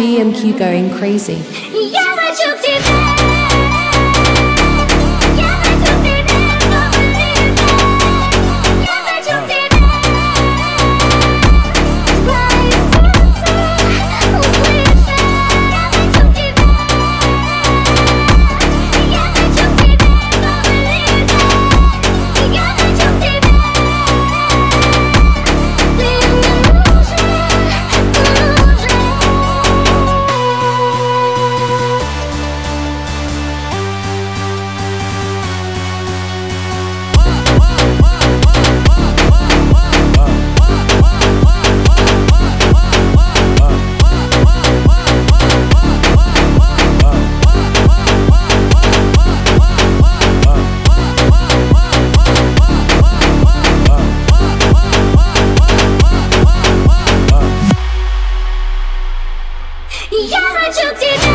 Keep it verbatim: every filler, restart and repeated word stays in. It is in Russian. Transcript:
G M Q going crazy. Я хочу к тебе. Я хочу к тебе, повалить. Я хочу к тебе. Твои сердце услышать. Я хочу к тебе. Я хочу к тебе, повалить. Я хочу к тебе. Ты мне нужен, нужен. Я хочу к тебе.